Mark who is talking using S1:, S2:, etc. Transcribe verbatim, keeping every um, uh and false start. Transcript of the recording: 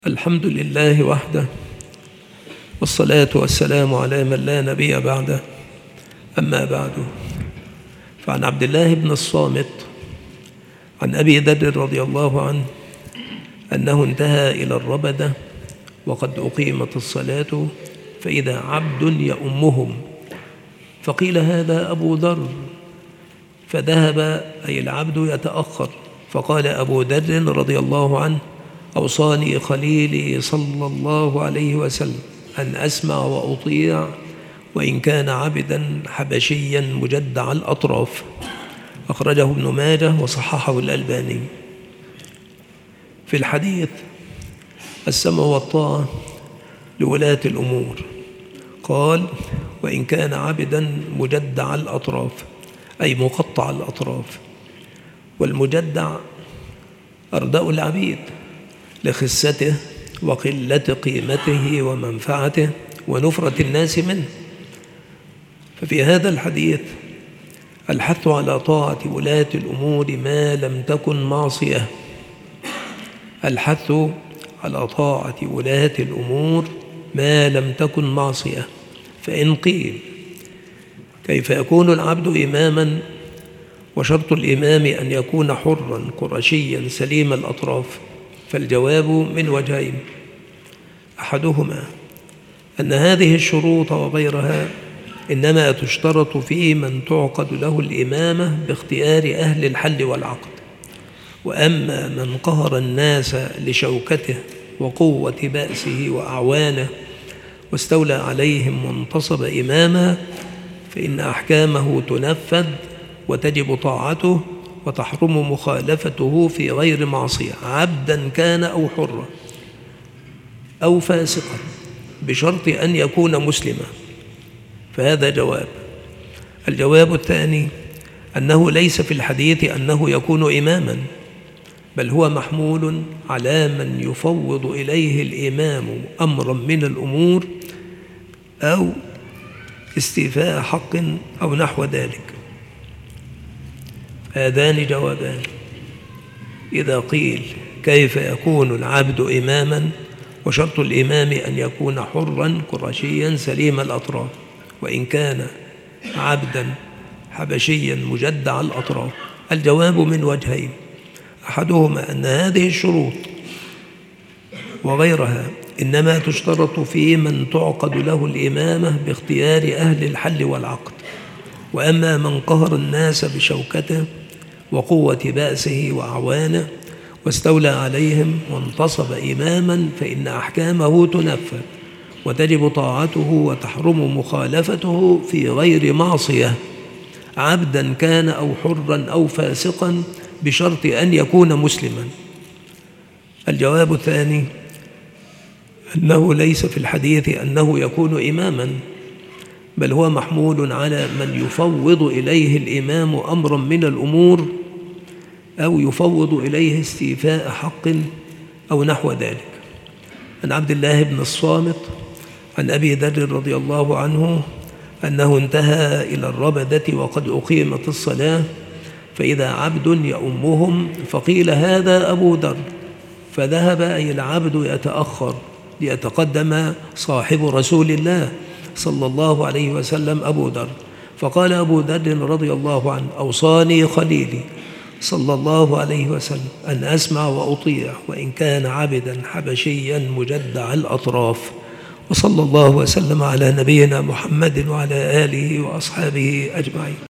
S1: الحمد لله وحده، والصلاة والسلام على من لا نبي بعده. أما بعد، فعن عبد الله بن الصامت عن أبي ذر رضي الله عنه أنه انتهى إلى الربدة وقد أقيمت الصلاة فإذا عبد يؤمهم، فقيل هذا أبو ذر، فذهب أي العبد يتأخر، فقال أبو ذر رضي الله عنه: أوصاني خليلي صلى الله عليه وسلم أن أسمع وأطيع وإن كان عبدا حبشيا مجدع الأطراف. أخرجه ابن ماجه وصححه الألباني. في الحديث السمع والطاعة لولاة الأمور، قال: وإن كان عبدا مجدع الأطراف، أي مقطع الأطراف. والمجدع أرداء العبيد لخسته وقلة قيمته ومنفعته ونفرة الناس منه. ففي هذا الحديث الحث على طاعة ولاة الأمور ما لم تكن معصية، الحث على طاعة ولاة الأمور ما لم تكن معصية. فإن قيل: كيف يكون العبد إماما وشرط الإمام أن يكون حرا قرشيا سليم الأطراف؟ فالجواب من وجهين: أحدهما أن هذه الشروط وغيرها إنما تشترط في من تعقد له الإمامة باختيار أهل الحل والعقد، وأما من قهر الناس لشوكته وقوة بأسه وأعوانه واستولى عليهم وانتصب إماما فإن أحكامه تنفذ وتجب طاعته وتحرم مخالفته في غير معصية، عبدا كان أو حرا أو فاسقا، بشرط أن يكون مسلما. فهذا جواب. الجواب الثاني أنه ليس في الحديث أنه يكون إماما، بل هو محمول على من يفوض إليه الإمام أمرا من الأمور أو استيفاء حق أو نحو ذلك. هذان جوابان. إذا قيل: كيف يكون العبد إماما وشرط الإمام أن يكون حرا قرشيا سليم الأطراف وإن كان عبدا حبشيا مجدع الأطراف؟ الجواب من وجهين: أحدهما أن هذه الشروط وغيرها إنما تشترط في من تعقد له الإمامة باختيار أهل الحل والعقد، وأما من قهر الناس بشوكته وقوة بأسه وأعوانه واستولى عليهم وانتصب إماما فإن أحكامه تنفذ وتجب طاعته وتحرم مخالفته في غير معصية، عبدا كان أو حرا أو فاسقا، بشرط أن يكون مسلما. الجواب الثاني أنه ليس في الحديث أنه يكون إماما، بل هو محمول على من يفوض إليه الإمام أمرا من الأمور أو يفوض إليه استيفاء حق أو نحو ذلك. عن عبد الله بن الصامت عن أبي ذر رضي الله عنه أنه انتهى إلى الربدة وقد أقيمت الصلاة فإذا عبد يؤمهم، فقيل هذا أبو ذر، فذهب أي العبد يتأخر ليتقدم صاحب رسول الله صلى الله عليه وسلم أبو ذر، فقال أبو ذر رضي الله عنه: أوصاني خليلي صلى الله عليه وسلم أن أسمع وأطيع وإن كان عبدا حبشيا مجدع الأطراف. وصلى الله وسلم على نبينا محمد وعلى آله وأصحابه أجمعين.